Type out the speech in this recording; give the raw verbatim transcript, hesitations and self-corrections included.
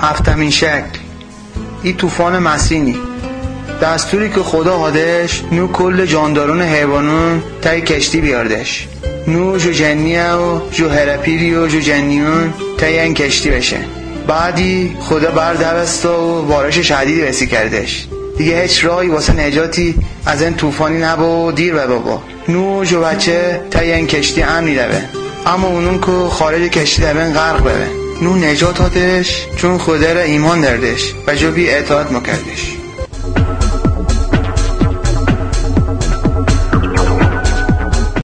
هفتمین شکل، این طوفان مسینی دستوری که خدا هادش نو کل جاندارون حیوانون تای کشتی بیاردش. نو جو جنیه و جو هرپیری و جو جنیون تای این کشتی بشه. بعدی خدا بردوستا و بارش شدیدی رسی کردش. دیگه هیچ راهی واسه نجاتی از این طوفانی نبا و دیر به بابا. نو جو بچه تای این کشتی امنی دوه، اما اونون که خارج کشتی دوه غرق بوه. نو نجات هاتش چون خدا را ایمان دردش و جو بی اطاعت مکردش.